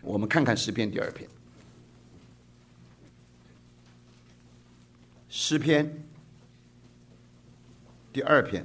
我们看看诗篇第2篇。诗篇第2篇，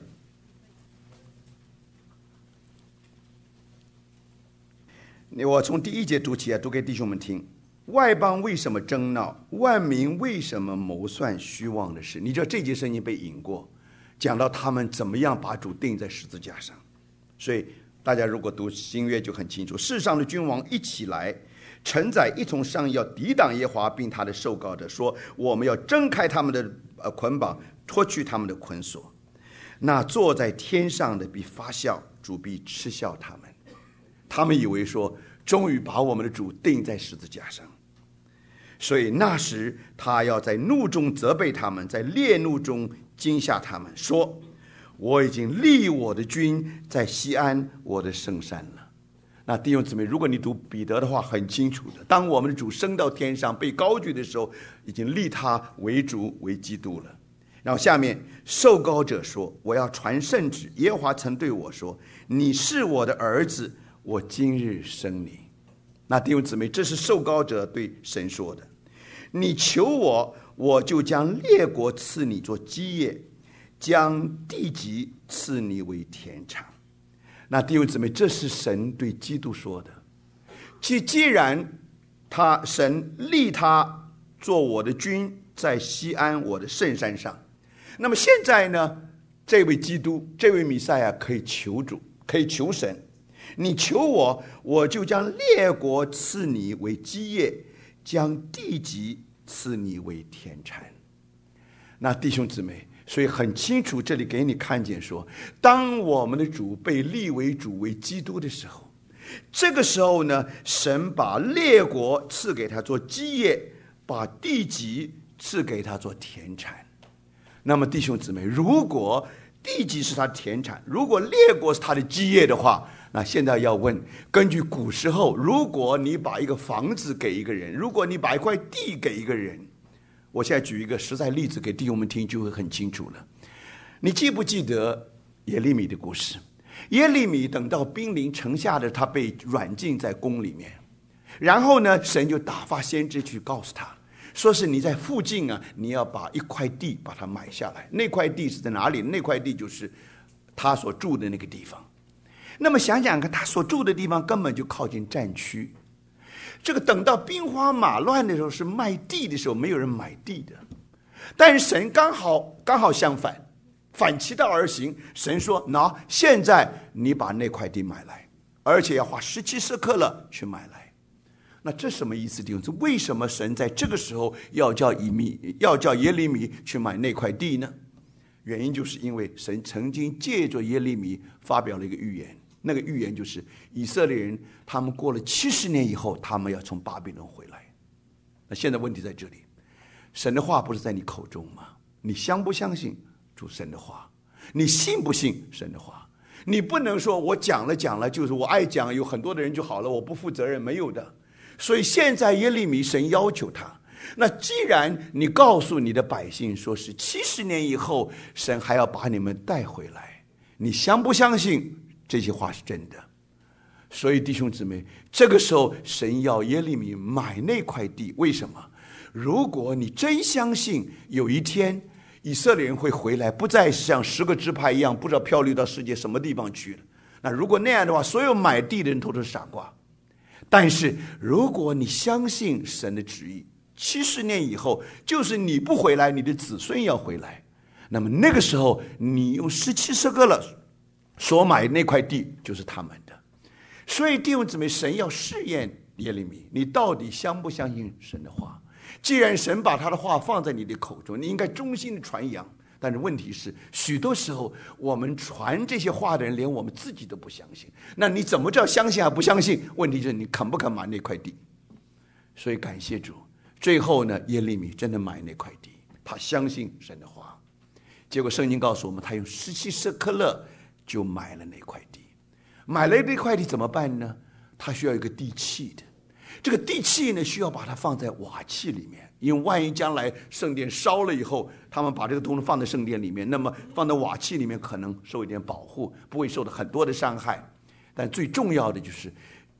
我从第1节读起，读给弟兄们听。外邦为什么争闹？万民为什么谋算虚妄的事？你知道这节圣经被引过，讲到他们怎么样把主钉在十字架上。所以大家如果读新约就很清楚，世上的君王一起来，臣宰一同商议，要抵挡耶和华并他的受膏者，说我们要挣开他们的捆绑，脱去他们的捆锁。那坐在天上的必发笑，主必嗤笑他们。他们以为说终于把我们的主钉在十字架上，所以那时他要在怒中责备他们，在烈怒中惊吓他们，说我已经立我的君在西安我的圣山了。那弟兄姊妹，如果你读彼得的话，很清楚的，当我们的主升到天上被高举的时候，已经立他为主为基督了。然后下面受膏者说，我要传圣旨，耶和华曾对我说，你是我的儿子，我今日生你。那弟兄姊妹，这是受膏者对神说的，你求我，我就将列国赐你做基业，将地级赐你为田产。那弟兄姊妹，这是神对基督说的。既然神立他做我的君，在西安我的圣山上，那么现在呢，这位基督，这位弥赛亚可以求主，可以求神，你求我，我就将列国赐你为基业，将地级赐你为田产。那弟兄姊妹，所以很清楚，这里给你看见说，当我们的主被立为主为基督的时候，这个时候呢，神把列国赐给他做基业，把地级赐给他做田产。那么弟兄姊妹，如果地级是他的田产，如果列国是他的基业的话，那现在要问，根据古时候，如果你把一个房子给一个人，如果你把一块地给一个人，我现在举一个实在例子给弟兄们听，就会很清楚了。你记不记得耶利米的故事？耶利米等到兵临城下的，他被软禁在宫里面，然后呢，神就打发先知去告诉他，说是你在附近啊，你要把一块地把它买下来。那块地是在哪里？那块地就是他所住的那个地方。那么想想看，他所住的地方根本就靠近战区，这个等到兵荒马乱的时候，是卖地的时候，没有人买地的。但是神刚好相反，反其道而行。神说，那现在你把那块地买来，而且要花17舍客勒去买来。那这什么意思？弟兄，为什么神在这个时候要叫耶利米去买那块地呢？原因就是因为神曾经借着耶利米发表了一个预言，那个预言就是以色列人他们过了70年以后，他们要从巴比伦回来。那现在问题在这里，神的话不是在你口中吗？你相不相信主神的话？你信不信神的话？你不能说我讲了就是我爱讲，有很多的人就好了，我不负责任，没有的。所以现在耶利米神要求他，那既然你告诉你的百姓说是70年以后神还要把你们带回来，你相不相信这些话是真的？所以弟兄姊妹，这个时候神要耶利米买那块地，为什么？如果你真相信有一天以色列人会回来，不再是像10个支派一样不知道漂流到世界什么地方去了，那如果那样的话，所有买地的人都是傻瓜。但是如果你相信神的旨意，70年以后就是你不回来，你的子孙要回来，那么那个时候你用17舍客勒所买那块地就是他们的。所以弟兄姊妹，神要试验耶利米，你到底相不相信神的话？既然神把他的话放在你的口中，你应该忠心的传扬。但是问题是，许多时候我们传这些话的人连我们自己都不相信，那你怎么叫相信还不相信？问题是你肯不肯买那块地？所以感谢主，最后呢，耶利米真的买那块地，他相信神的话。结果圣经告诉我们，他用17舍客勒就买了那块地。买了那块地怎么办呢？他需要一个地契的，这个地契呢，需要把它放在瓦器里面，因为万一将来圣殿烧了以后，他们把这个东西放在圣殿里面，那么放在瓦器里面可能受一点保护，不会受到很多的伤害。但最重要的就是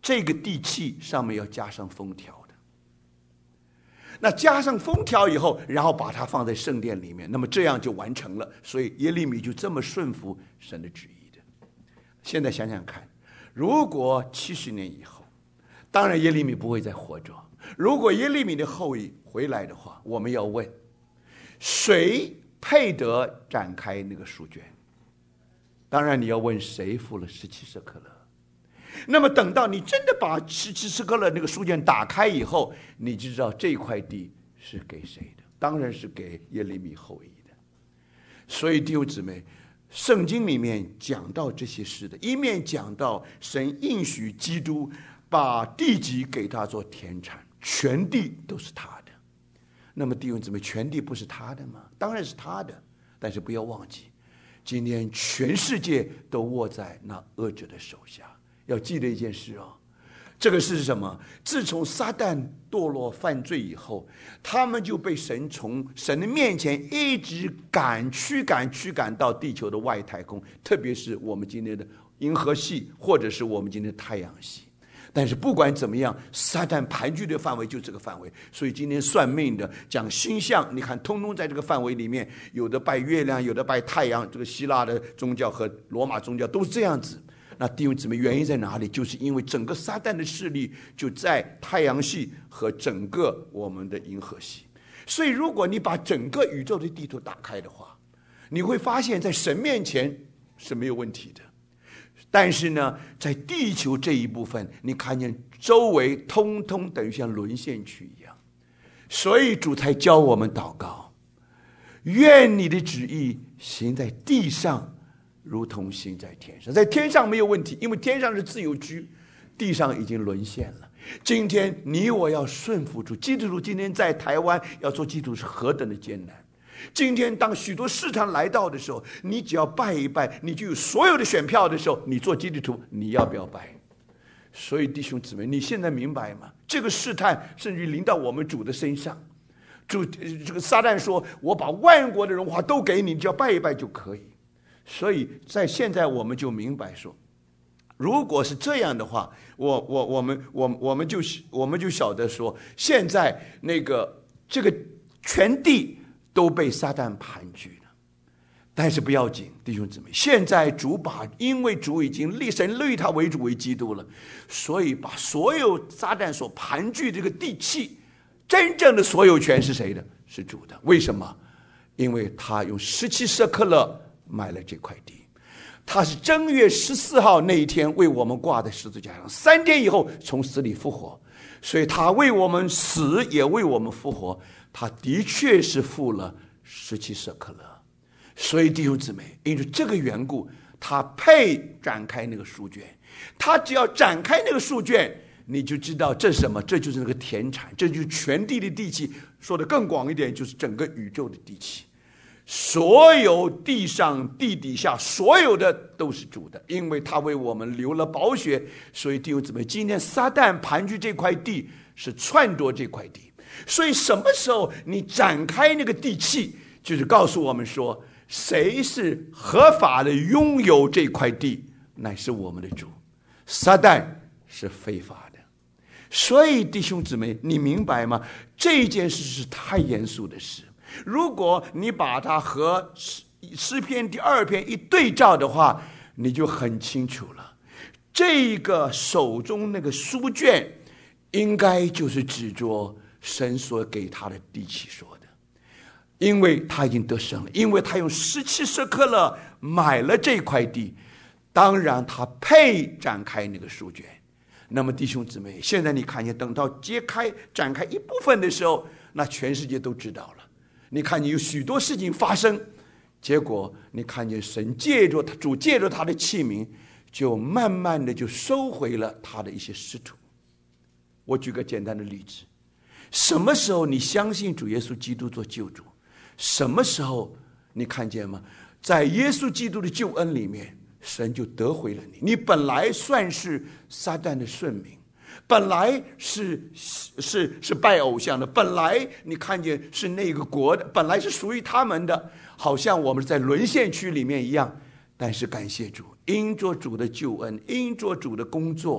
这个地契上面要加上封条的。那加上封条以后，然后把它放在圣殿里面，那么这样就完成了。所以耶利米就这么顺服神的旨意的。现在想想看，如果70年以后，当然耶利米不会再活着。如果耶利米的后裔回来的话，我们要问，谁配得展开那个书卷？当然你要问谁付了17舍客勒。那么等到你真的把17舍客勒那个书卷打开以后，你就知道这块地是给谁的，当然是给耶利米后裔的。所以弟兄姊妹，圣经里面讲到这些事的，一面讲到神应许基督把地级给他做田产，全地都是他的。那么弟兄姊妹，全地不是他的吗？当然是他的，但是不要忘记，今天全世界都握在那恶者的手下。要记得一件事哦，这个是什么？自从撒旦堕落犯罪以后，他们就被神从神的面前一直驱赶到地球的外太空，特别是我们今天的银河系，或者是我们今天的太阳系。但是不管怎么样，撒旦盘踞的范围就这个范围。所以今天算命的讲星象，你看通通在这个范围里面，有的拜月亮，有的拜太阳。这个希腊的宗教和罗马宗教都是这样子。那弟兄姊妹，原因在哪里？就是因为整个撒旦的势力就在太阳系和整个我们的银河系。所以如果你把整个宇宙的地图打开的话，你会发现在神面前是没有问题的。但是呢，在地球这一部分，你看见周围通通等于像沦陷区一样。所以主才教我们祷告，愿你的旨意行在地上，如同行在天上。在天上没有问题，因为天上是自由居，地上已经沦陷了。今天你我要顺服主。基督徒今天在台湾要做基督徒是何等的艰难。今天当许多试探来到的时候，你只要拜一拜，你就有所有的选票的时候，你做基督徒你要不要拜？所以弟兄姊妹，你现在明白吗？这个试探甚至临到我们主的身上。主这个撒旦说，我把万国的荣华都给你，你只要拜一拜就可以。所以在现在我们就明白说，如果是这样的话，我们就晓得说，现在那个这个全地都被撒旦盘踞了。但是不要紧，弟兄姊妹，现在因为主已经神立他为主为基督了，所以把所有撒旦所盘踞这个地契，真正的所有权是谁的？是主的。为什么？因为他用17舍客勒买了这块地，他是正月14号那一天为我们挂在十字架上，3天以后从死里复活，所以他为我们死也为我们复活，他的确是付了17舍客勒。所以弟兄姊妹，因为这个缘故，他配展开那个书卷。他只要展开那个书卷，你就知道这是什么，这就是那个田产，这就是全地的地契。说的更广一点，就是整个宇宙的地契。所有地上地底下所有的都是主的，因为他为我们流了宝血。所以弟兄姊妹，今天撒旦盘踞这块地，是篡夺这块地。所以什么时候你展开那个地契，就是告诉我们说，谁是合法的拥有这块地，乃是我们的主，撒旦是非法的。所以弟兄姊妹，你明白吗？这件事是太严肃的事。如果你把它和诗篇第2篇一对照的话，你就很清楚了。这个手中那个书卷，应该就是指着神所给他的地契说的，因为他已经得胜了，因为他用17舍客勒买了这块地，当然他配展开那个书卷。那么弟兄姊妹，现在你看见，等到展开一部分的时候，那全世界都知道了。你看见有许多事情发生，结果你看见神主借着他的器皿，就慢慢的就收回了他的一些使徒。我举个简单的例子，什么时候你相信主耶稣基督做救主，什么时候你看见吗？在耶稣基督的救恩里面，神就得回了你。你本来算是撒旦的顺民，本来是拜偶像的，本来你看见是那个国的，本来是属于他们的，好像我们在沦陷区里面一样。但是感谢主，因着主的救恩，因着主的工作，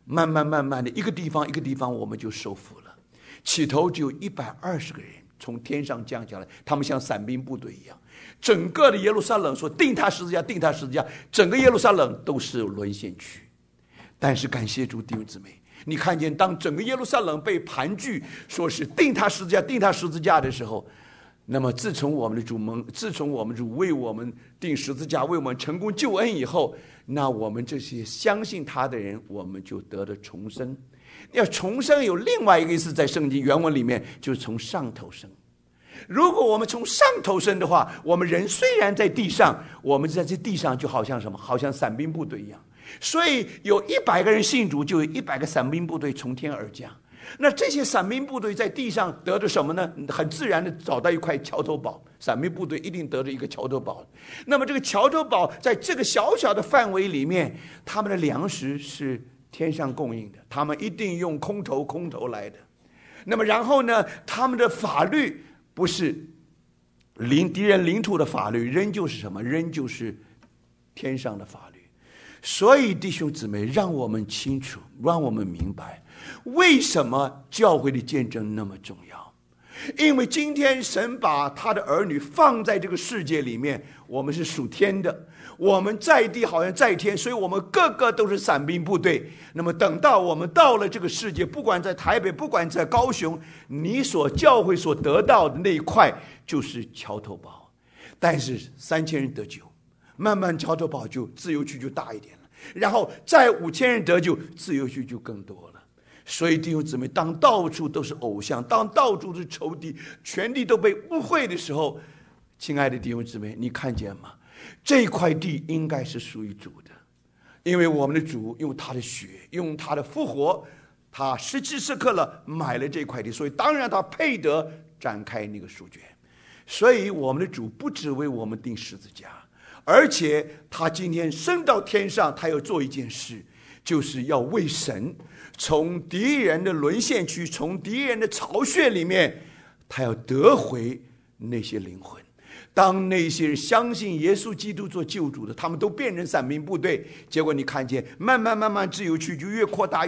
慢慢的，一个地方一个地方我们就收复了。起头只有120个人从天上降下来，他们像伞兵部队一样，整个的耶路撒冷说定他十字架，定他十字架，整个耶路撒冷都是沦陷区。但是感谢主弟兄姊妹，你看见当整个耶路撒冷被盘踞，说是定他十字架，定他十字架的时候，那么自从我们的主为我们定十字架，为我们成功救恩以后，那我们这些相信他的人，我们就得了重生。要重生有另外一个意思，在圣经原文里面就是从上头生。如果我们从上头生的话，我们人虽然在地上，我们在这地上就好像什么，好像伞兵部队一样。所以有100个人信主，就有100个伞兵部队从天而降。那这些伞兵部队在地上得着什么呢？很自然的找到一块桥头堡，伞兵部队一定得着一个桥头堡。那么这个桥头堡在这个小小的范围里面，他们的粮食是天上供应的，他们一定用空投来的。那么然后呢，他们的法律不是敌人领土的法律，仍旧是什么？仍旧是天上的法律。所以弟兄姊妹，让我们清楚，让我们明白，为什么教会的见证那么重要。因为今天神把他的儿女放在这个世界里面，我们是属天的，我们在地好像在天，所以我们个个都是伞兵部队。那么等到我们到了这个世界，不管在台北，不管在高雄，你所教会所得到的那一块就是桥头堡。但是3000人得救，慢慢桥头堡就自由区就大一点了，然后再5000人得救，自由区就更多了。所以弟兄姊妹，当到处都是偶像，当到处都是仇敌，全地都被污秽的时候，亲爱的弟兄姊妹，你看见吗？这块地应该是属于主的，因为我们的主用他的血，用他的复活，他时期时刻了买了这块地，所以当然他配得展开那个书卷。所以我们的主不只为我们钉十字架，而且他今天升到天上，他要做一件事，就是要为神从敌人的沦陷区，从敌人的巢穴里面，他要得回那些灵魂。当那些人相信耶稣基督做救主的，他们都变成伞兵部队，结果你看见慢慢自由区就越扩大。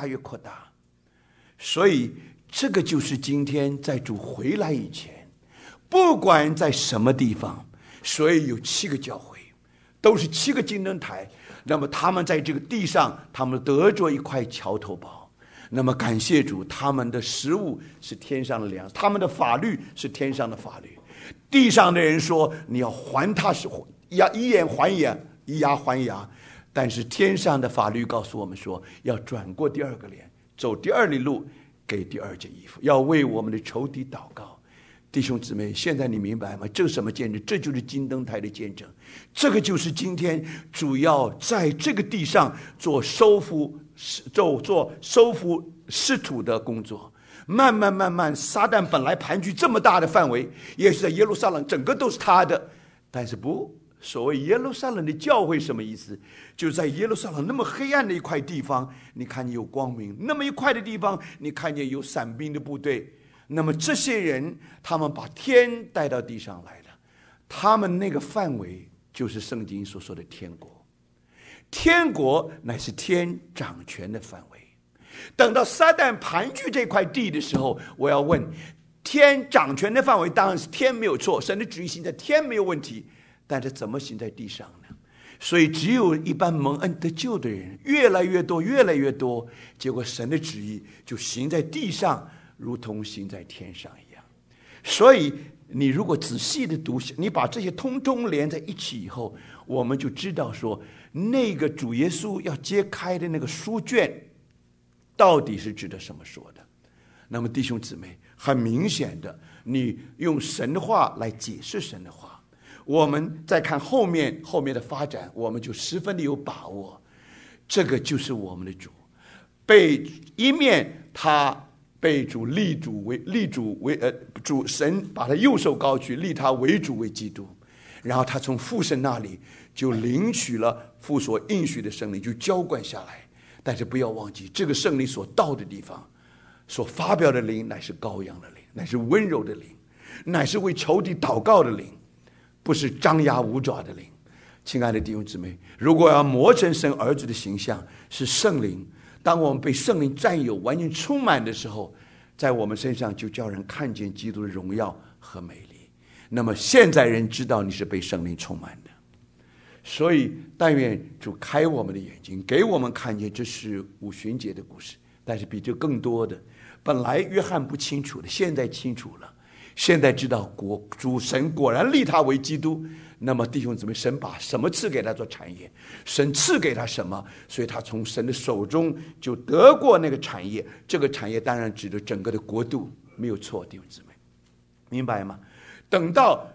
所以这个就是今天在主回来以前，不管在什么地方，所以有7个教会，都是7个金灯台，那么他们在这个地上，他们得着一块桥头堡。那么感谢主，他们的食物是天上的粮，他们的法律是天上的法律。地上的人说你要还他是以眼还眼，以牙还牙，但是天上的法律告诉我们说，要转过第2个脸，走第2里路，给第2件衣服，要为我们的仇敌祷告。弟兄姊妹，现在你明白吗？这是什么见证？这就是金灯台的见证。这个就是今天主要在这个地上做收复失土的工作。慢慢，撒旦本来盘踞这么大的范围，也是在耶路撒冷，整个都是他的。但是不，所谓耶路撒冷的教会什么意思？就是在耶路撒冷那么黑暗的一块地方，你看见有光明；那么一块的地方，你看见有伞兵的部队。那么这些人，他们把天带到地上来了，他们那个范围就是圣经所说的天国。天国乃是天掌权的范围。等到撒旦盘踞这块地的时候，我要问，天掌权的范围当然是天没有错，神的旨意行在天没有问题，但是怎么行在地上呢？所以只有一般蒙恩得救的人越来越多，结果神的旨意就行在地上，如同行在天上一样。所以你如果仔细的读，你把这些通通连在一起以后，我们就知道说，那个主耶稣要揭开的那个书卷到底是指的什么说的。那么弟兄姊妹，很明显的，你用神的话来解释神的话，我们再看后面的发展，我们就十分的有把握。这个就是我们的主，一面他被主主神把他右手高举，立他为主为基督，然后他从父神那里就领取了父所应许的圣灵，就浇灌下来。但是不要忘记，这个圣灵所到的地方，所发表的灵乃是羔羊的灵，乃是温柔的灵，乃是为仇敌祷告的灵，不是张牙舞爪的灵。亲爱的弟兄姊妹，如果要磨成神儿子的形象，是圣灵。 当我们被圣灵占有、完全充满的时候，在我们身上就叫人看见基督的荣耀和美丽。那么现在人知道你是被圣灵充满的，所以但愿主开我们的眼睛，给我们看见这是五旬节的故事。但是比这更多的，本来约翰不清楚的，现在清楚了。现在知道主神果然立他为基督，那么弟兄姊妹，神把什么赐给他做产业？神赐给他什么？所以他从神的手中就得过那个产业。这个产业当然指的整个的国度，没有错，弟兄姊妹，明白吗？等到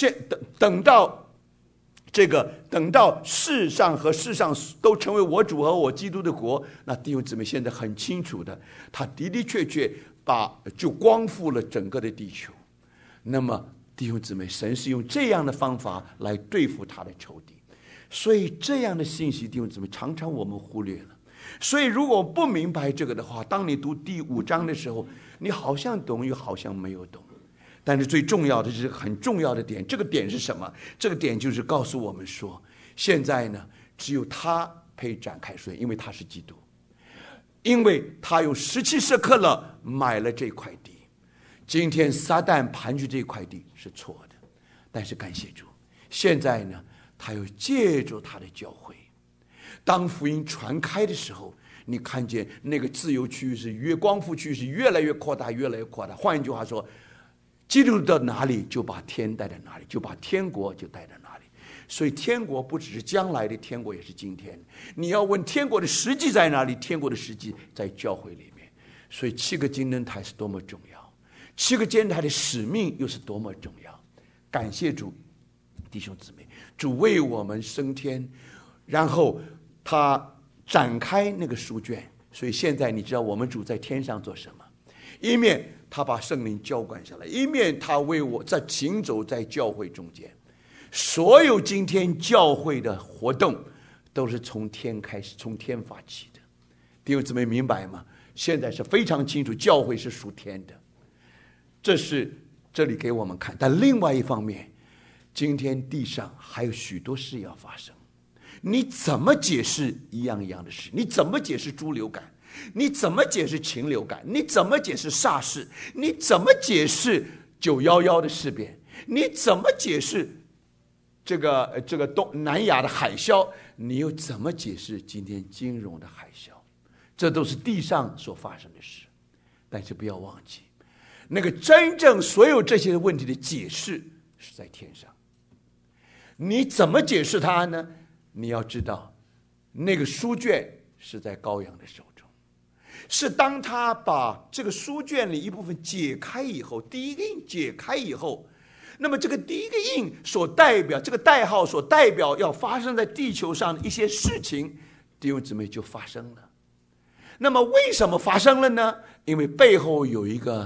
世上和世上都成为我主和我基督的国，那弟兄姊妹现在很清楚的，他的的确确就光复了整个的地球。那么弟兄姊妹，神是用这样的方法来对付他的仇敌，所以这样的信息弟兄姊妹常常我们忽略了。所以如果不明白这个的话，当你读第5章的时候，你好像懂又好像没有懂。但是最重要的是很重要的点，这个点是什么？这个点就是告诉我们说，现在呢只有他配展开税，因为他是基督，因为他用17舍客勒买了这块地。今天撒旦盘踞这块地是错的，但是感谢主，现在呢他又借助他的教会，当福音传开的时候，你看见那个自由区是光复区是越来越扩大，越来越扩大。换一句话说，基督到哪里就把天带到哪里，就把天国就带到哪里。所以天国不只是将来的天国，也是今天。你要问天国的实际在哪里，天国的实际在教会里面。所以7个金灯台是多么重要，7个金灯台的使命又是多么重要。感谢主，弟兄姊妹，主为我们升天，然后他展开那个书卷。所以现在你知道我们主在天上做什么？一面他把圣灵浇灌下来，一面他为我在行走在教会中间。所有今天教会的活动都是从天开始，从天发起的。弟兄姊妹明白吗？现在是非常清楚，教会是属天的，这是这里给我们看。但另外一方面，今天地上还有许多事要发生，你怎么解释一样一样的事？你怎么解释猪流感？你怎么解释禽流感？你怎么解释SARS事？你怎么解释911的事变？你怎么解释这个南亚的海啸？你又怎么解释今天金融的海啸？这都是地上所发生的事。但是不要忘记，那个真正所有这些问题的解释是在天上。你怎么解释它呢？你要知道，那个书卷是在羔羊的手中，是当他把这个书卷里一部分解开以后，第一个印解开以后，那么这个第一个印所代表，这个代号所代表要发生在地球上的一些事情，弟兄姊妹就发生了。那么为什么发生了呢？因为背后有一个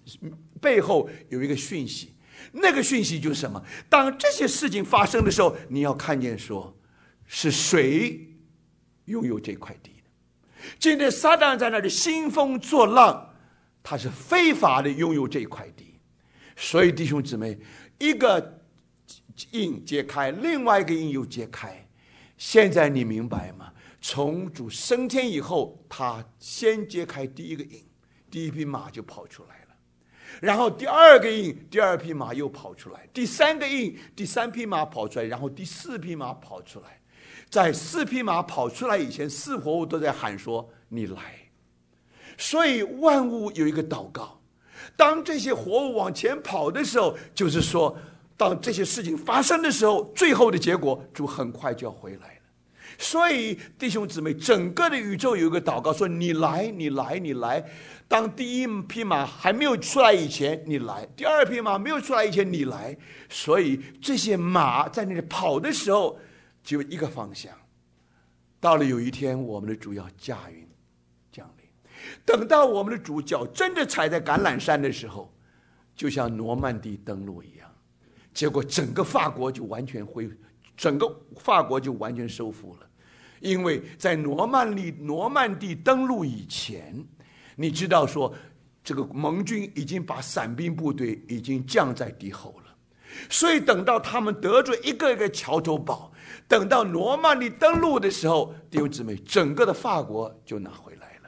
讯息，那个讯息就是什么？当这些事情发生的时候，你要看见说是谁拥有这块地的。今天撒旦在那里兴风作浪，他是非法的拥有这块地。所以弟兄姊妹，一个印揭开，另外一个印又揭开。现在你明白吗？从主升天以后，他先揭开第一个印，第一匹马就跑出来了，然后第二个印，第二匹马又跑出来，第三个印，第三匹马跑出来，然后第四匹马跑出来。在4匹马跑出来以前，4活物都在喊说你来。所以万物有一个祷告，当这些活物往前跑的时候，就是说当这些事情发生的时候，最后的结果主很快就要回来了。所以弟兄姊妹，整个的宇宙有一个祷告说你来你来你来。当第一匹马还没有出来以前你来，第二匹马没有出来以前你来。所以这些马在那里跑的时候只有一个方向，到了有一天我们的主要驾云降临。等到我们的主脚真的踩在橄榄山的时候，就像诺曼底登陆一样，结果整个法国就完全收复了。因为在诺曼底登陆以前，你知道说这个盟军已经把伞兵部队已经降在敌后了。所以等到他们得罪一个一个桥头堡，等到诺曼底登陆的时候，弟兄姊妹，整个的法国就拿回来了。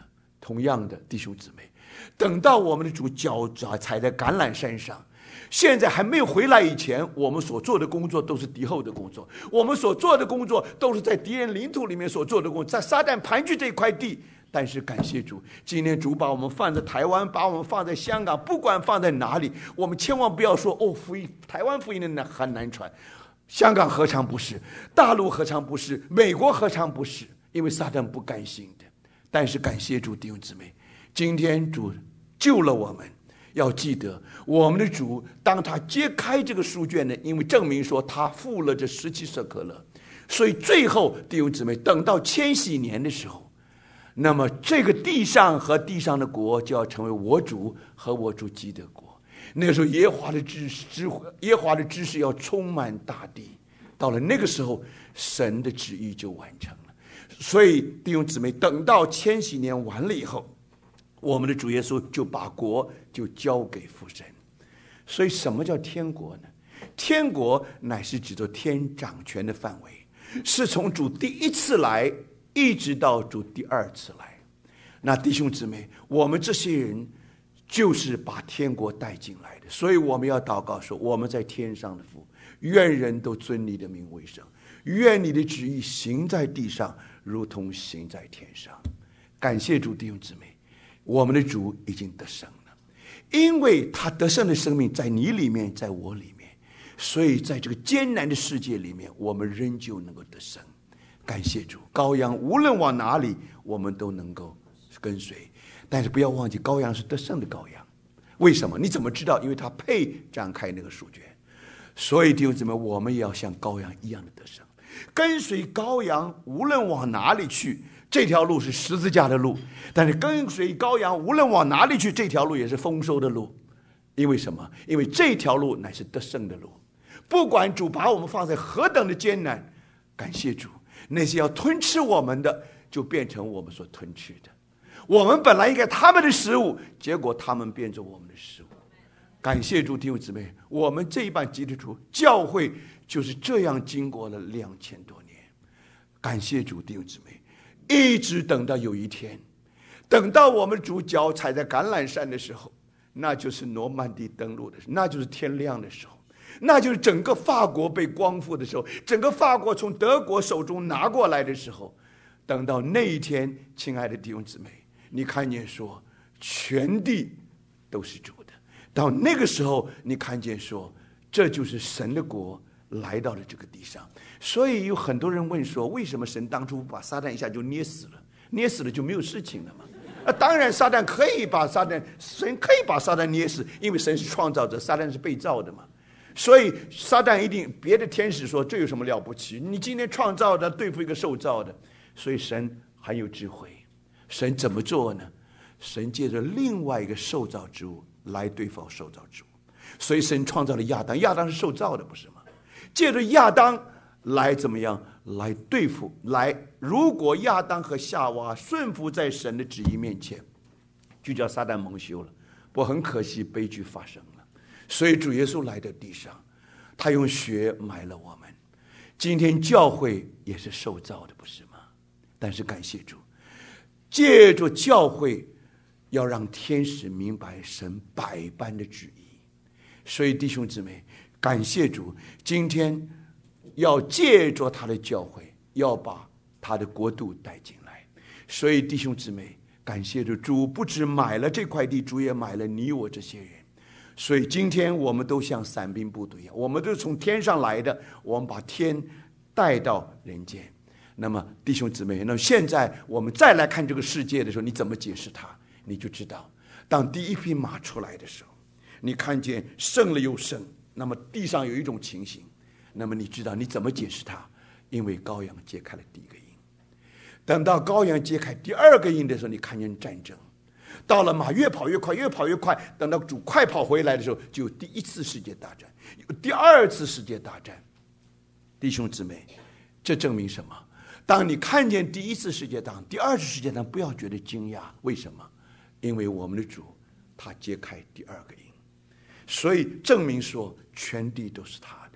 同样的，弟兄姊妹，等到我们的主脚踩在橄榄山上，现在还没有回来以前，我们所做的工作都是敌后的工作，我们所做的工作都是在敌人领土里面所做的工作，在撒旦盘踞这一块地。但是感谢主，今天主把我们放在台湾，把我们放在香港，不管放在哪里，我们千万不要说福音，台湾福音的很难传，香港何尝不是，大陆何尝不是，美国何尝不是，因为撒旦不甘心的。但是感谢主，弟兄姊妹，今天主救了我们。要记得我们的主，当他揭开这个书卷呢，因为证明说他付了这17舍客勒，所以最后弟兄姊妹，等到千禧年的时候，那么这个地上和地上的国就要成为我主和我主基的国。那个时候耶和华的知识要充满大地，到了那个时候，神的旨意就完成了。所以弟兄姊妹，等到千禧年完了以后，我们的主耶稣就把国就交给父神。所以什么叫天国呢？天国乃是指着天掌权的范围，是从主第一次来一直到主第2次来。那弟兄姊妹，我们这些人就是把天国带进来的，所以我们要祷告说，我们在天上的父，愿人都尊你的名为圣，愿你的旨意行在地上如同行在天上。感谢主，弟兄姊妹，我们的主已经得胜了，因为他得胜的生命在你里面，在我里面，所以在这个艰难的世界里面，我们仍旧能够得胜。感谢主，羔羊无论往哪里，我们都能够跟随。但是不要忘记，羔羊是得胜的羔羊。为什么？你怎么知道？因为他配展开那个书卷。所以弟兄姊妹，我们也要像羔羊一样的得胜，跟随羔羊，无论往哪里去，这条路是十字架的路，但是跟随羔羊，无论往哪里去，这条路也是丰收的路。因为什么？因为这条路乃是得胜的路。不管主把我们放在何等的艰难，感谢主，那些要吞吃我们的，就变成我们所吞吃的。我们本来应该他们的食物，结果他们变成我们的食物。感谢主，弟兄姊妹，我们这一班基督徒教会就是这样经过了2000多年。感谢主，弟兄姊妹，一直等到有一天，等到我们主脚踩在橄榄山的时候，那就是诺曼底登陆的时候，那就是天亮的时候，那就是整个法国被光复的时候，整个法国从德国手中拿过来的时候。等到那一天，亲爱的弟兄姊妹，你看见说全地都是主的，到那个时候你看见说这就是神的国来到了这个地上。所以有很多人问说，为什么神当初把撒旦一下就捏死了？捏死了就没有事情了吗？当然神可以把撒旦捏死，因为神是创造者，撒旦是被造的嘛。所以撒旦一定，别的天使说这有什么了不起，你今天创造的对付一个受造的。所以神很有智慧，神怎么做呢？神借着另外一个受造之物来对付受造之物。所以神创造了亚当，亚当是受造的，不是吗？借着亚当来怎么样来对付，如果亚当和夏娃顺服在神的旨意面前，就叫撒旦蒙羞了。不过很可惜，悲剧发生了。所以主耶稣来到地上，他用血买了我们。今天教会也是受造的，不是吗？但是感谢主，借着教会要让天使明白神百般的旨意。所以弟兄姊妹，感谢主，今天要借着他的教会，要把他的国度带进来。所以弟兄姊妹，感谢主，主不只买了这块地，主也买了你我这些人。所以今天我们都像伞兵部队一样，我们都是从天上来的，我们把天带到人间。那么弟兄姊妹，那么现在我们再来看这个世界的时候，你怎么解释它？你就知道，当第一匹马出来的时候，你看见胜了又胜，那么地上有一种情形，那么你知道你怎么解释它？因为羔羊揭开了第一个印。等到羔羊揭开第二个印的时候，你看见战争，到了马越跑越快，越跑越快，等到主快跑回来的时候，就有第一次世界大战，有第二次世界大战。弟兄姊妹，这证明什么？当你看见第一次世界大战、第二次世界大战，不要觉得惊讶。为什么？因为我们的主他揭开第二个印，所以证明说全地都是他的，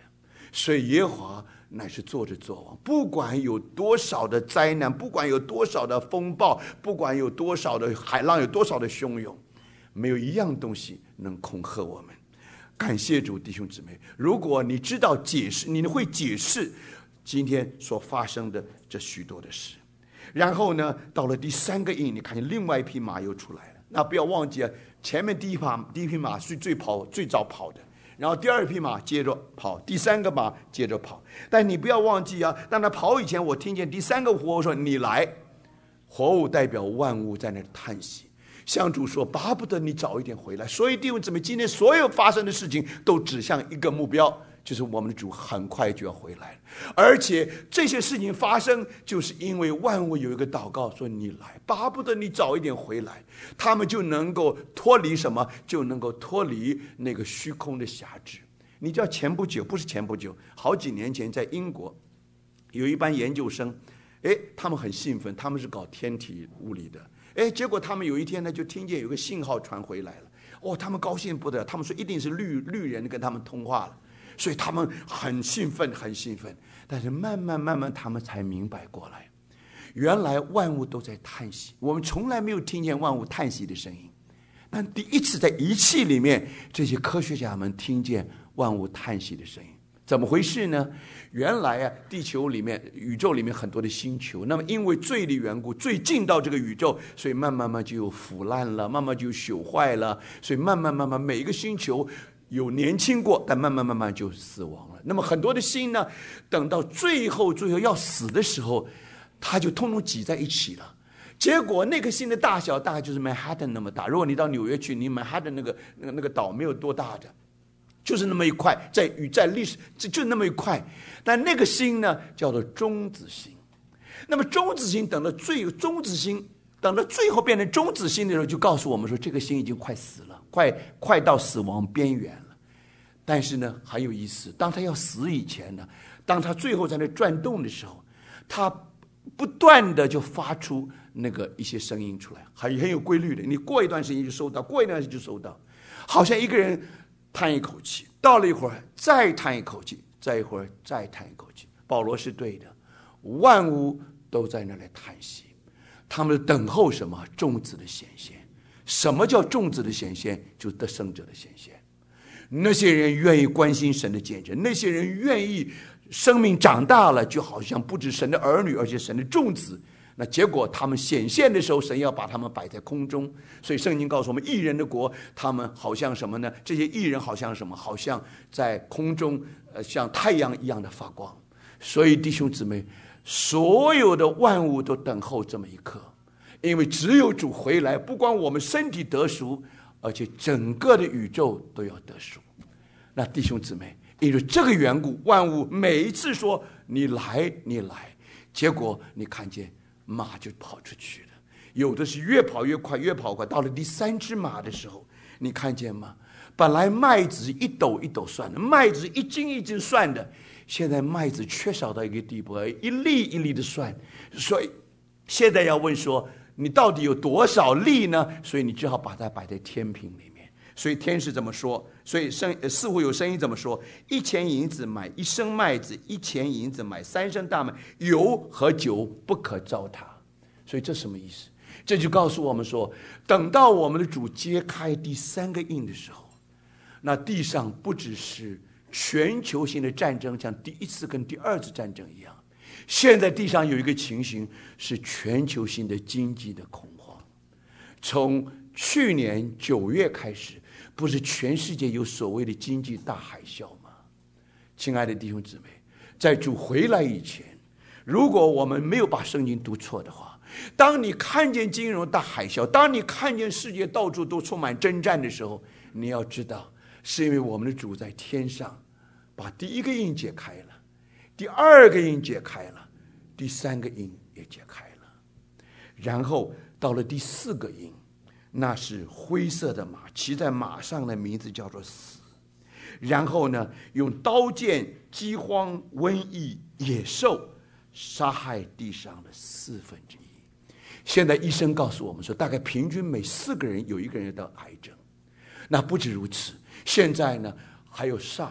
所以耶和华乃是坐着作王，不管有多少的灾难，不管有多少的风暴，不管有多少的海浪，有多少的汹涌，没有一样东西能恐吓我们。感谢主，弟兄姊妹，如果你知道解释，你会解释今天所发生的这许多的事。然后呢，到了第3个印，你看见另外一匹马又出来了。那不要忘记前面第一匹马是最早跑的，然后第2匹马接着跑，第3个马接着跑。但你不要忘记当他跑以前，我听见第3个活物说：“你来。”活物代表万物在那里叹息，向主说：“巴不得你早一点回来。”所以弟兄姊妹，今天所有发生的事情都指向一个目标，就是我们的主很快就要回来了。而且这些事情发生，就是因为万物有一个祷告说：“你来，巴不得你早一点回来。”他们就能够脱离什么？就能够脱离那个虚空的辖制。你知道不是前不久，好几年前在英国有一班研究生，他们很兴奋，他们是搞天体物理的。结果他们有一天呢，就听见有个信号传回来了。他们高兴不得了，他们说一定是绿人跟他们通话了。所以他们很兴奋，很兴奋。但是慢慢他们才明白过来，原来万物都在叹息。我们从来没有听见万物叹息的声音，但第一次在仪器里面，这些科学家们听见万物叹息的声音。怎么回事呢？原来地球里面、宇宙里面很多的星球，那么因为罪的缘故，罪进到这个宇宙，所以慢慢就腐烂了，慢慢就朽坏了。所以慢慢每一个星球有年轻过，但慢慢就死亡了。那么很多的星呢，等到最后要死的时候，它就通通挤在一起了。结果那颗星的大小大概就是曼哈顿那么大。如果你到纽约去，你曼哈顿那个岛没有多大的，就是那么一块，在历史就那么一块。但那个星呢，叫做中子星。那么中子星等到最后变成中子星的时候，就告诉我们说，这个星已经快死了，快到死亡边缘了。但是呢，很有意思，当他要死以前呢，当他最后在那转动的时候，他不断的就发出那个一些声音出来，很有规律的。你过一段时间就收到，过一段时间就收到，好像一个人叹一口气，到了一会儿再叹一口气，再一会儿再叹一口气。保罗是对的，万物都在那里叹息，他们等候什么？众子的显现。什么叫众子的显现？就是得胜者的显现。那些人愿意关心神的见证，那些人愿意生命长大了，就好像不止神的儿女，而且神的众子。那结果他们显现的时候，神要把他们摆在空中。所以圣经告诉我们，义人的国，他们好像什么呢？这些义人好像什么？好像在空中，像太阳一样的发光。所以弟兄姊妹，所有的万物都等候这么一刻，因为只有主回来，不光我们身体得赎，而且整个的宇宙都要得赎。那弟兄姊妹，因为这个缘故，万物每一次说你来你来，结果你看见马就跑出去了，有的是越跑越快，越跑快，到了第3只马的时候，你看见吗？本来麦子一斗一斗算的，麦子一斤一斤算的，现在麦子缺少到一个地步，一粒一粒的算。所以现在要问说，你到底有多少粒呢？所以你只好把它摆在天平里面。所以天使怎么说？所以似乎有声音怎么说？1钱银子买1升麦子，1钱银子买3升大麦，油和酒不可糟蹋。所以这什么意思？这就告诉我们说，等到我们的主揭开第3个印的时候，那地上不只是全球性的战争，像第1次跟第2次战争一样，现在地上有一个情形是全球性的经济的恐慌。从去年9月开始，不是全世界有所谓的经济大海啸吗？亲爱的弟兄姊妹，在主回来以前，如果我们没有把圣经读错的话，当你看见金融大海啸，当你看见世界到处都充满征战的时候，你要知道，是因为我们的主在天上把第1个印解开了，第2个印解开了，第3个印也解开了，然后到了第4个印，那是灰色的马，骑在马上的名字叫做死。然后呢，用刀剑、饥荒、瘟疫、野兽杀害地上的1/4。现在医生告诉我们说，大概平均每4个人有1个人得癌症。那不止如此，现在呢还有SARS，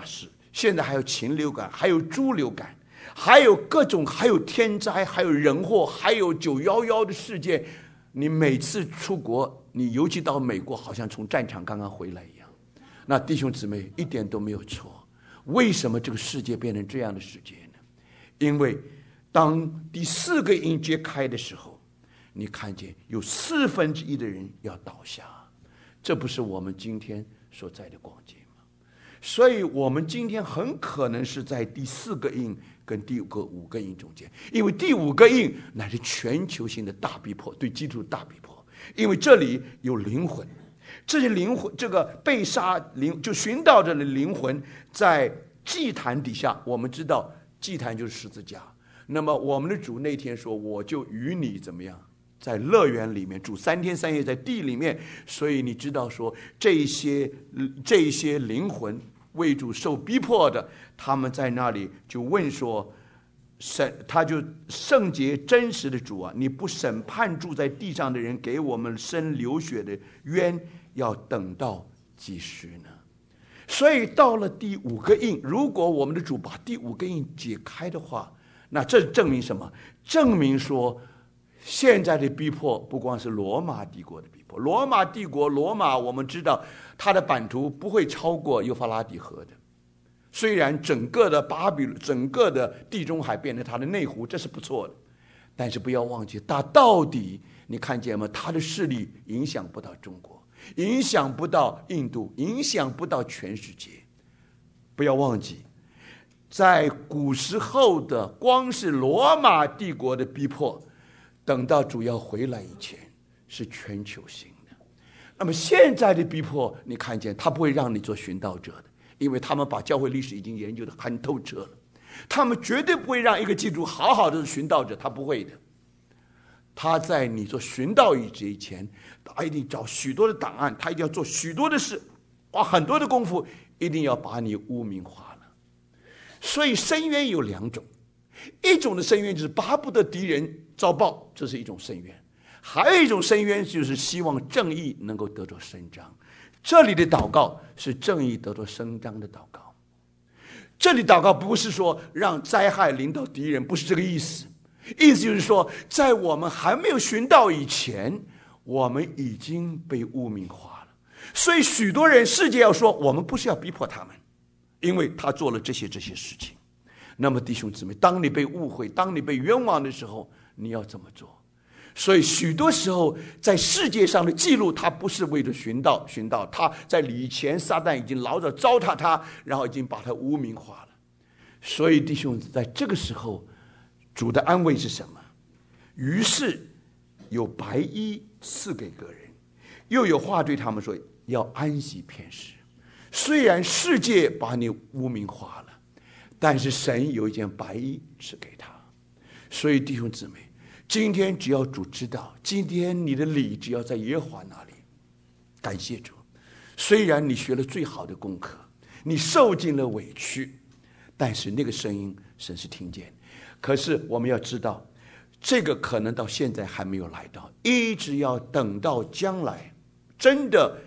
现在还有禽流感，还有猪流感，还有各种，还有天灾，还有人祸，还有911的事件。你每次出国，你尤其到美国，好像从战场刚刚回来一样。那弟兄姊妹一点都没有错。为什么这个世界变成这样的世界呢？因为当第4个印揭开的时候，你看见有1/4的人要倒下，这不是我们今天所在的光景吗？所以我们今天很可能是在第4个印跟第5个印中间，因为第5个印乃是全球性的大逼迫，对基督的大逼迫，因为这里有灵魂，这些灵魂，这个被杀就寻道者的灵魂，在祭坛底下，我们知道祭坛就是十字架。那么我们的主那天说，我就与你怎么样，在乐园里面住3天3夜，在地里面。所以你知道说，这些灵魂为主受逼迫的，他们在那里就问说，他就圣洁真实的主啊，你不审判住在地上的人，给我们生流血的冤，要等到几时呢？所以到了第5个印，如果我们的主把第5个印解开的话，那这证明什么？证明说，现在的逼迫不光是罗马帝国的逼迫，罗马帝国，罗马我们知道它的版图不会超过幼发拉底河的。虽然整个的巴比伦，整个的地中海变成它的内湖，这是不错的，但是不要忘记，它到底你看见吗？它的势力影响不到中国，影响不到印度，影响不到全世界。不要忘记，在古时候的光是罗马帝国的逼迫，等到主要回来以前是全球性的。那么现在的逼迫，你看见他不会让你做寻道者的，因为他们把教会历史已经研究得很透彻了，他们绝对不会让一个基督徒好好的寻道者，他不会的。他在你做寻道以前，他一定找许多的档案，他一定要做许多的事，花很多的功夫，一定要把你污名化了。所以深渊有2种，一种的深渊就是巴不得敌人遭报，这是一种深渊；还有一种深渊就是希望正义能够得着伸张。这里的祷告是正义得着伸张的祷告。这里祷告不是说让灾害临到敌人，不是这个意思。意思就是说，在我们还没有寻道以前，我们已经被污名化了。所以许多人，世界要说我们不是要逼迫他们，因为他做了这些事情。那么弟兄姊妹，当你被误会，当你被冤枉的时候，你要怎么做？所以许多时候在世界上的记录，他不是为了寻道，他在以前撒旦已经老早糟蹋他，然后已经把他污名化了。所以弟兄，在这个时候，主的安慰是什么？于是有白衣赐给个人，又有话对他们说，要安息片时。虽然世界把你污名化了，但是神有一件白衣赐给他。所以弟兄姊妹，今天只要主知道，今天你的理只要在耶和华那里，感谢主。虽然你学了最好的功课，你受尽了委屈，但是那个声音神是听见。可是我们要知道，这个可能到现在还没有来到，一直要等到将来，真的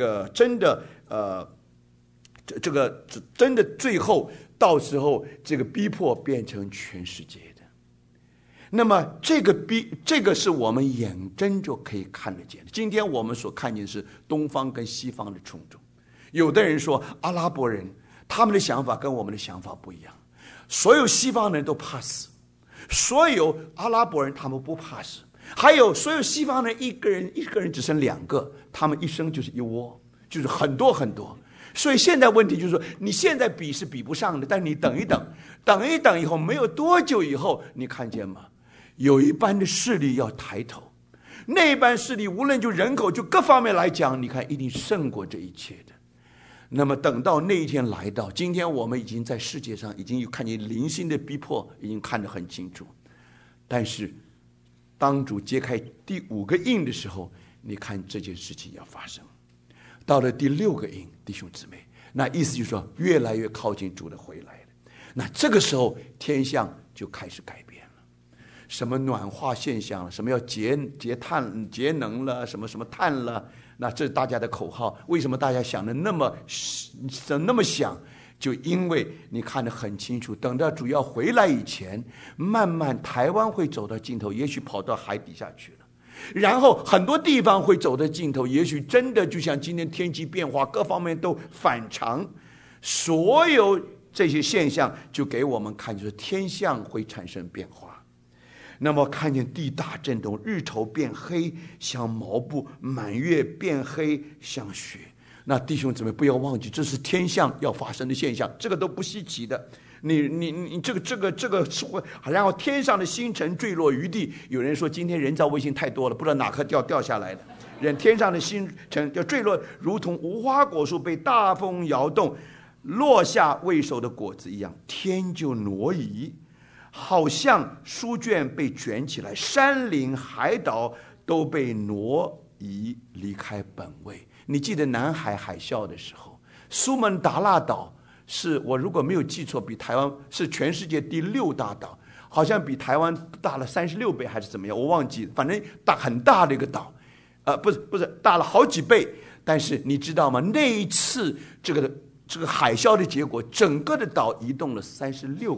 最后到时候这个逼迫变成全世界的。那么这个是我们眼睁就可以看得见的。今天我们所看见的是东方跟西方的冲突。有的人说阿拉伯人他们的想法跟我们的想法不一样，所有西方人都怕死，所有阿拉伯人他们不怕死，还有所有西方人一个人只生2个，他们一生就是一窝，就是很多很多。所以现在问题就是说，你现在比是比不上的，但你等一等以后，没有多久以后，你看见吗？有一班的势力要抬头，那一班势力无论就人口就各方面来讲，你看一定胜过这一切的。那么等到那一天来到，今天我们已经在世界上已经有看见零星的逼迫，已经看得很清楚。但是当主揭开第5个印的时候，你看这件事情要发生。到了第6个印，弟兄姊妹，那意思就是说越来越靠近主的回来了。那这个时候天象就开始改变了，什么暖化现象了，什么要节能了，什么碳了，那这是大家的口号。为什么大家想的那么想？ 就因为你看得很清楚，等到主要回来以前，慢慢台湾会走到尽头，也许跑到海底下去了。然后很多地方会走到尽头，也许真的就像今天天气变化，各方面都反常，所有这些现象就给我们看，就是天象会产生变化。那么看见地大震动，日头变黑像毛布，满月变黑像雪。那弟兄姊妹不要忘记，这是天象要发生的现象，这个都不稀奇的。你这个是会，然后天上的星辰坠落于地。有人说今天人造卫星太多了，不知道哪颗掉下来的。人天上的星辰就坠落，如同无花果树被大风摇动，落下未熟的果子一样，天就挪移，好像书卷被卷起来，山岭海岛都被挪移离开本位。你记得南海海啸的时候，苏门答腊岛是我如果没有记错，比台湾是全世界第6大岛，好像比台湾大了36倍还是怎么样，我忘记了，反正很大的一个岛，不是大了好几倍。但是你知道吗？那一次这个海啸的结果，整个的岛移动了36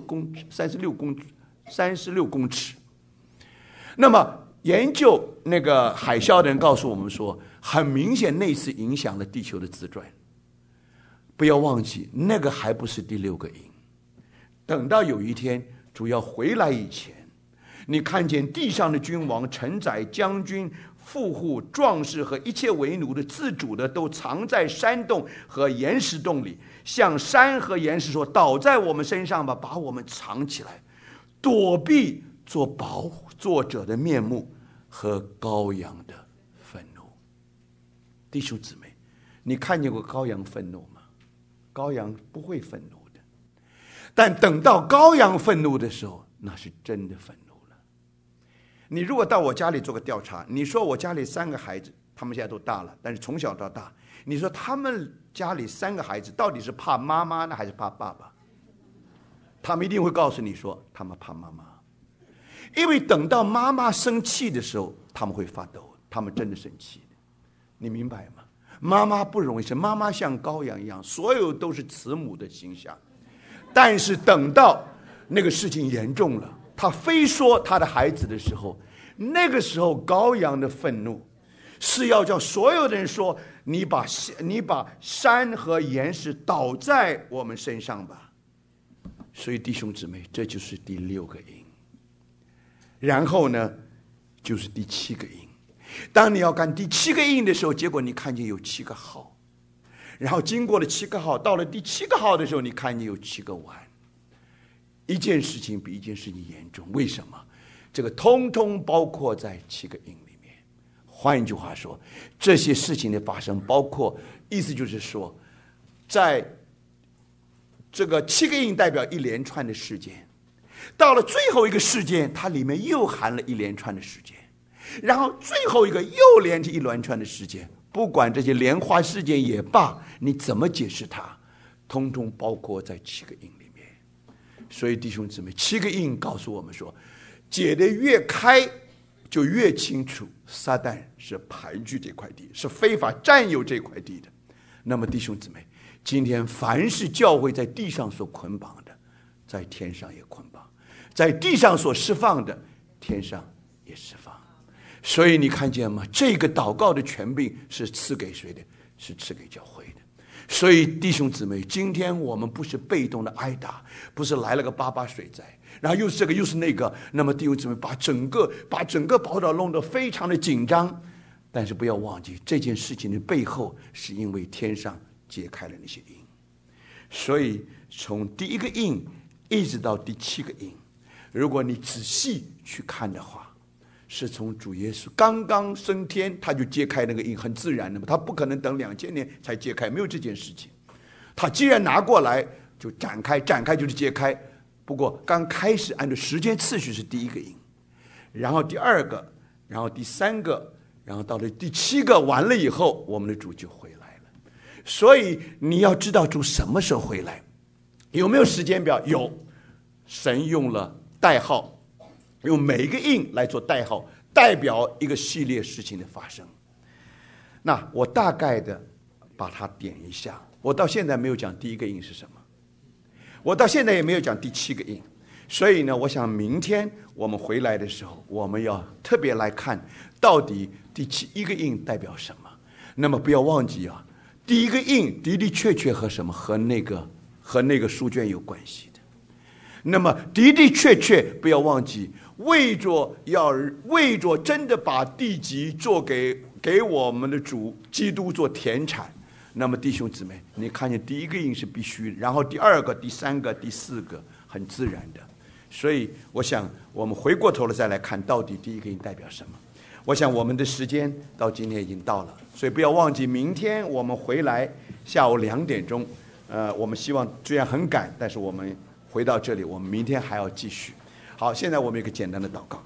公尺。那么研究那个海啸的人告诉我们说，很明显那次影响了地球的自转。不要忘记，那个还不是第6个印。等到有一天主要回来以前，你看见地上的君王、臣宰、将军、富户、壮士和一切为奴的、自主的，都藏在山洞和岩石洞里，向山和岩石说：“倒在我们身上吧，把我们藏起来，躲避做保护作者的面目和羔羊的愤怒。”弟兄姊妹，你看见过羔羊愤怒吗？羔羊不会愤怒的，但等到羔羊愤怒的时候，那是真的愤怒了。你如果到我家里做个调查，你说我家里3个孩子，他们现在都大了，但是从小到大，你说他们家里3个孩子到底是怕妈妈呢，还是怕爸爸？他们一定会告诉你说，他们怕妈妈。因为等到妈妈生气的时候，他们会发抖，他们真的生气的，你明白吗？妈妈不容易生，妈妈像羔羊一样，所有都是慈母的形象。但是等到那个事情严重了，他非说他的孩子的时候，那个时候羔羊的愤怒是要叫所有的人说：“你把山和岩石倒在我们身上吧。”所以弟兄姊妹，这就是第6个印。然后呢，就是第7个印。当你要干第7个印的时候，结果你看见有7个号，然后经过了7个号，到了第7个号的时候，你看见有7个弯。一件事情比一件事情严重，为什么？这个通通包括在7个印里面。换一句话说，这些事情的发生，包括意思就是说，在这个7个印代表一连串的事件，到了最后一个事件，它里面又含了一连串的事件，然后最后一个又连着一连串的事件。不管这些莲花事件也罢，你怎么解释它，通通包括在7个印里面。所以弟兄姊妹，7个印告诉我们说，解得越开就越清楚，撒旦是盘踞这块地，是非法占有这块地的。那么弟兄姊妹，今天凡是教会在地上所捆绑的，在天上也捆绑；在地上所释放的，天上也释放。所以你看见吗？这个祷告的权柄是赐给谁的？是赐给教会的。所以弟兄姊妹，今天我们不是被动的挨打，不是来了个88水灾，然后又是这个又是那个。那么弟兄姊妹，把整个宝岛弄得非常的紧张。但是不要忘记，这件事情的背后是因为天上揭开了那些印。所以从第1个印一直到第7个印，如果你仔细去看的话，是从主耶稣刚刚升天，他就揭开那个印，很自然的嘛，他不可能等2000年才揭开，没有这件事情。他既然拿过来，就展开就是揭开。不过刚开始按照时间次序是第1个印，然后第2个，然后第3个，然后到了第7个完了以后，我们的主就回来了。所以你要知道主什么时候回来，有没有时间表？有。神用了代号，用每一个印来做代号，代表一个系列事情的发生。那我大概的把它点一下。我到现在没有讲第1个印是什么， 我到现在也没有讲第7个印。所以呢，我想明天我们回来的时候，我们要特别来看到底第1个印代表什么。那么不要忘记啊，第1个印的的确确和什么？和那个书卷有关系的。那么的的确确不要忘记，为着真的把地级做给我们的主基督做田产。那么弟兄姊妹，你看见第1个印是必须，然后第2个、第3个、第4个很自然的。所以我想我们回过头来再来看到底第1个印代表什么。我想我们的时间到今天已经到了，所以不要忘记明天我们回来下午2点钟。我们希望虽然很赶，但是我们回到这里，我们明天还要继续。好，现在我们有一个简单的祷告。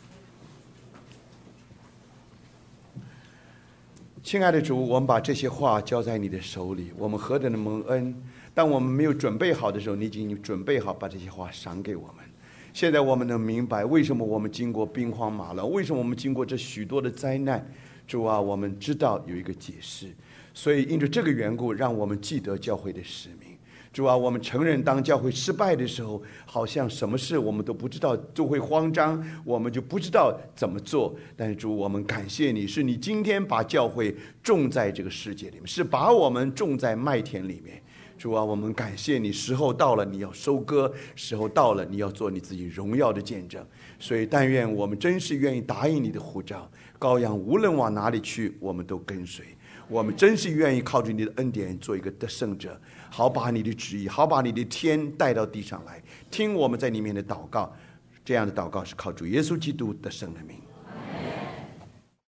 亲爱的主，我们把这些话交在你的手里，我们何等的蒙恩。当我们没有准备好的时候，你已经准备好把这些话赏给我们。现在我们能明白为什么我们经过兵荒马乱，为什么我们经过这许多的灾难。主啊，我们知道有一个解释，所以因着这个缘故，让我们记得教会的使命。主啊，我们承认当教会失败的时候，好像什么事我们都不知道，就会慌张，我们就不知道怎么做。但是主，我们感谢你，是你今天把教会种在这个世界里面，是把我们种在麦田里面。主啊，我们感谢你，时候到了，你要收割；时候到了，你要做你自己荣耀的见证。所以但愿我们真是愿意答应你的呼召，羔羊无论往哪里去，我们都跟随。我们真是愿意靠着你的恩典做一个得胜者，好把你的旨意，好把你的天带到地上来，听我们在里面的祷告。这样的祷告是靠主耶稣基督得胜的名。